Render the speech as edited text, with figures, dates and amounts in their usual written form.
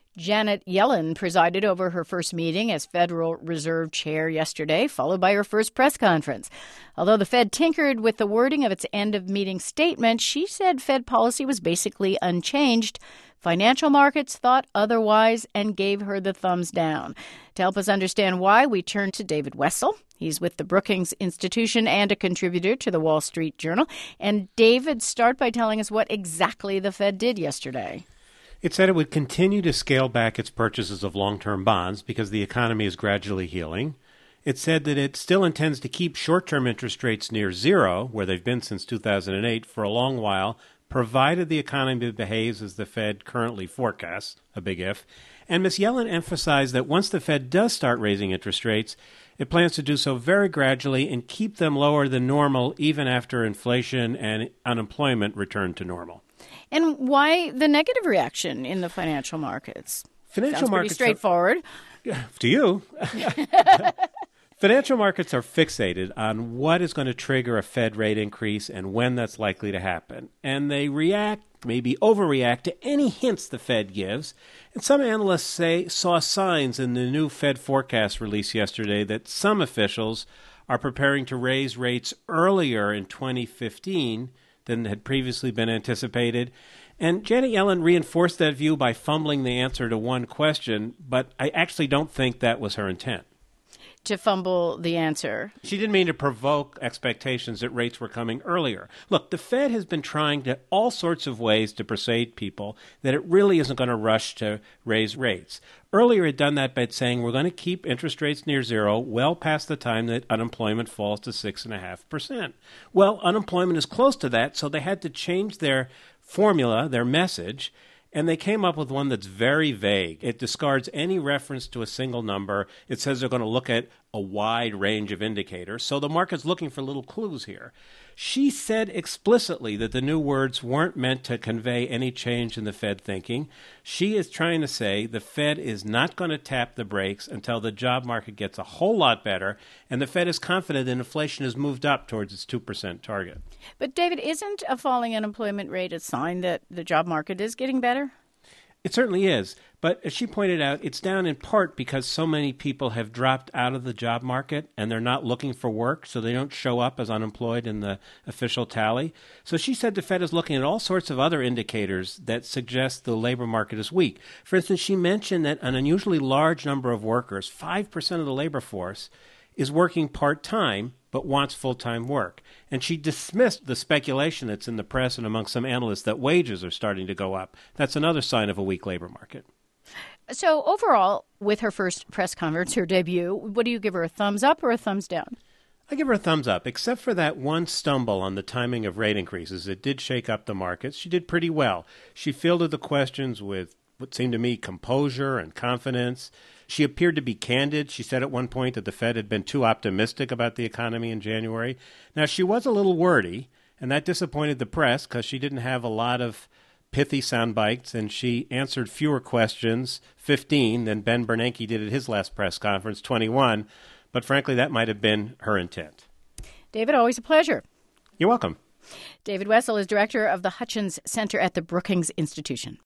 Janet Yellen presided over her first meeting as Federal Reserve Chair yesterday, followed by her first press conference. Although the Fed tinkered with the wording of its end-of-meeting statement, she said Fed policy was basically unchanged. Financial markets thought otherwise and gave her the thumbs down. To help us understand why, we turn to David Wessel. He's with the Brookings Institution and a contributor to the Wall Street Journal. And David, start by telling us what exactly the Fed did yesterday. It said it would continue to scale back its purchases of long-term bonds because the economy is gradually healing. It said that it still intends to keep short-term interest rates near zero, where they've been since 2008, for a long while, provided the economy behaves as the Fed currently forecasts, a big if. And Ms. Yellen emphasized that once the Fed does start raising interest rates, it plans to do so very gradually and keep them lower than normal even after inflation and unemployment return to normal. And why the negative reaction in the financial markets? Sounds pretty straightforward. To you. Financial markets are fixated on what is going to trigger a Fed rate increase and when that's likely to happen. And they react, maybe overreact, to any hints the Fed gives. And some analysts saw signs in the new Fed forecast released yesterday that some officials are preparing to raise rates earlier in 2015 than had previously been anticipated. And Janet Yellen reinforced that view by fumbling the answer to one question, but I actually don't think that was her intent. To fumble the answer. She didn't mean to provoke expectations that rates were coming earlier. Look, the Fed has been trying to all sorts of ways to persuade people that it really isn't going to rush to raise rates. Earlier, it had done that by saying we're going to keep interest rates near zero well past the time that unemployment falls to 6.5%. Well, unemployment is close to that, so they had to change their formula, their message, and they came up with one that's very vague. It discards any reference to a single number. It says they're going to look at a wide range of indicators. So the market's looking for little clues here. She said explicitly that the new words weren't meant to convey any change in the Fed thinking. She is trying to say the Fed is not going to tap the brakes until the job market gets a whole lot better, and the Fed is confident that inflation has moved up towards its 2% target. But, David, isn't a falling unemployment rate a sign that the job market is getting better? It certainly is. But as she pointed out, it's down in part because so many people have dropped out of the job market and they're not looking for work, so they don't show up as unemployed in the official tally. So she said the Fed is looking at all sorts of other indicators that suggest the labor market is weak. For instance, she mentioned that an unusually large number of workers, 5% of the labor force, is working part-time but wants full-time work. And she dismissed the speculation that's in the press and among some analysts that wages are starting to go up. That's another sign of a weak labor market. So overall, with her first press conference, her debut, what do you give her, a thumbs up or a thumbs down? I give her a thumbs up, except for that one stumble on the timing of rate increases. It did shake up the markets. She did pretty well. She fielded the questions with what seemed to me composure and confidence. She appeared to be candid. She said at one point that the Fed had been too optimistic about the economy in January. Now, she was a little wordy, and that disappointed the press because she didn't have a lot of pithy sound bites, and she answered fewer questions, 15, than Ben Bernanke did at his last press conference, 21. But frankly, that might have been her intent. David, always a pleasure. You're welcome. David Wessel is director of the Hutchins Center at the Brookings Institution.